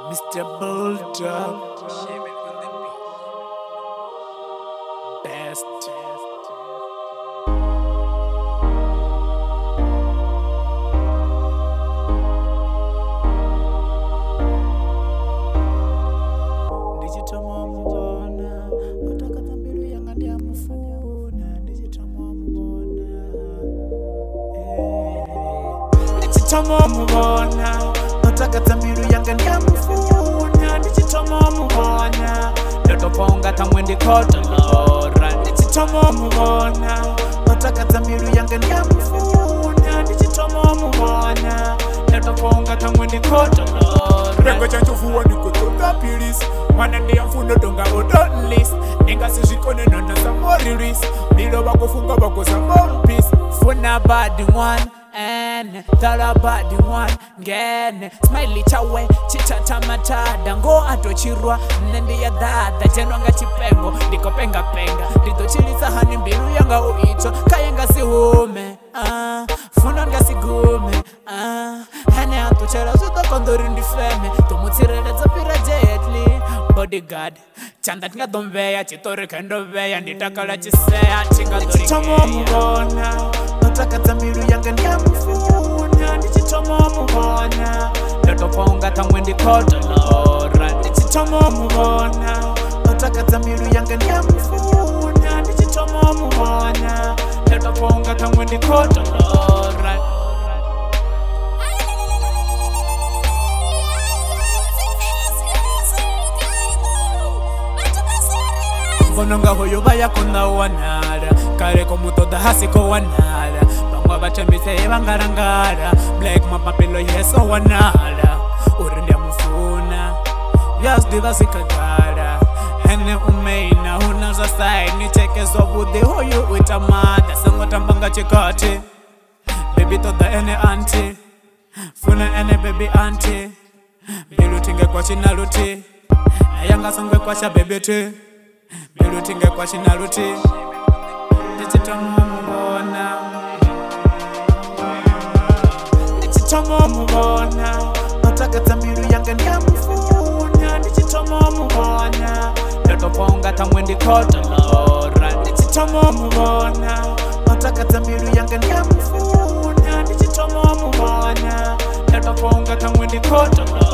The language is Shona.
Mr. Bulldog, best. Ndichitoma mubona, utakadza mbilu yanga ndiyamufuna. Ndichitoma mubona, ndichitoma mubona, utakadza mbilu yanga ndiyamufuna. Ndichitoma mubona, ndotoponga tamwe ndikotolora. Ndichitoma mubona, utakadza mbilu yanga ndiyamufuna. Ndichitoma mubona, ndotoponga tamwe ndikotolora. Rengo chanchofuwa ndikotoka pilisi mwana ndiyamfuna donga odonlis ningasizvikone nona samoriris ndilo vakufunga vakosa mompis Funa bad one and thala bad one ngene smile chawe chichata matada ngo atochirwa nende ya dada tenwa nga chipengo ndikopenga penga ndidochilisa hani mbilu yanga uito kayenga sihume funa ngasigume hene atochera zudokondori ndifeme tomutsireledza pira jetli bodyguard chanda tingadomveya chitori kendoveya nditakala chiseya tingadorichitomo mubona utakadza mbilu yanga ndiyamufuna. Ndichitomo mubona, ndotoponga tamwe ndikotolora. Ndichitomo mubona, utakadza mbilu yanga ndiyamufuna. Ndichitomo mubona, ndotoponga tamwe ndikotolora. Vononga hoyo vayakona wanara kareko mutoda hasiko wanara vamwe vachambise vangarangara black mapapilo yeso wanara uri ndiyamufuna vyazdiva sikagara ene umeina huna zva saini chekezwa vudhi hoyo uita mada sangotambanga chikati bebi toda ene anti funa ene bebi anti mbilu tinge kwachinaluti nayangasongwe kwacha bebeti mbilu tinge kwachinaluti ndichitomo mubona ndichitomo mubona utakadza mbilu yanga ndiyamufuna. Ndichitomo mubona ndotoponga tamwe ndikotolora. Ndichitomo mubona utakadza mbilu yanga ndiyamufuna. Ndichitomo mubona ndotoponga tamwe ndikotolora.